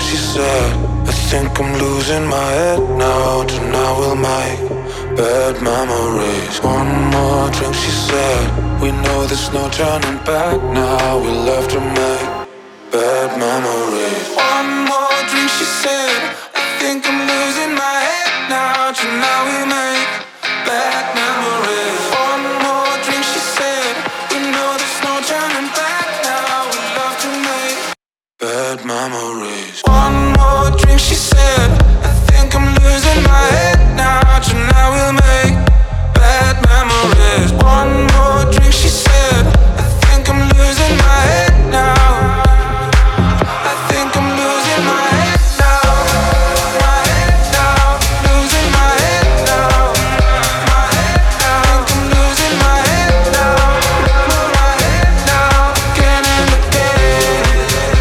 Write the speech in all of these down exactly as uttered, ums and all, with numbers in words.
she said, I think I'm losing my head now. Tonight we'll make bad memories. One more drink, she said, we know there's no turning back now. We'll have to make bad memories. One more drink, she said, I think I'm losing my head now. Tonight we'll make bad memories. One more drink, she said, we know there's no turning back now. We'll have to make bad memories. One more drink, she said, I think I'm losing my head now. Tonight we'll make bad memories. One more drink, she said, I think I'm losing my head now. I think I'm losing my head now. My head now, losing my head now. My head now, I think I'm losing my head now. My head now, again and again.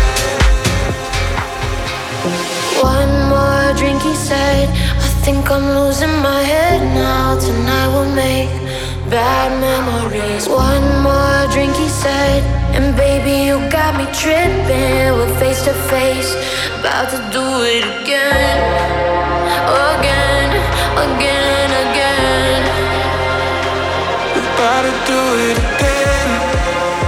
One more drink, he said, I think I'm losing my head now. Tonight we'll make bad memories. One more drink, he said, and baby, you got me tripping. We're face to face, about to do it again. Again, again, again. About to do it again.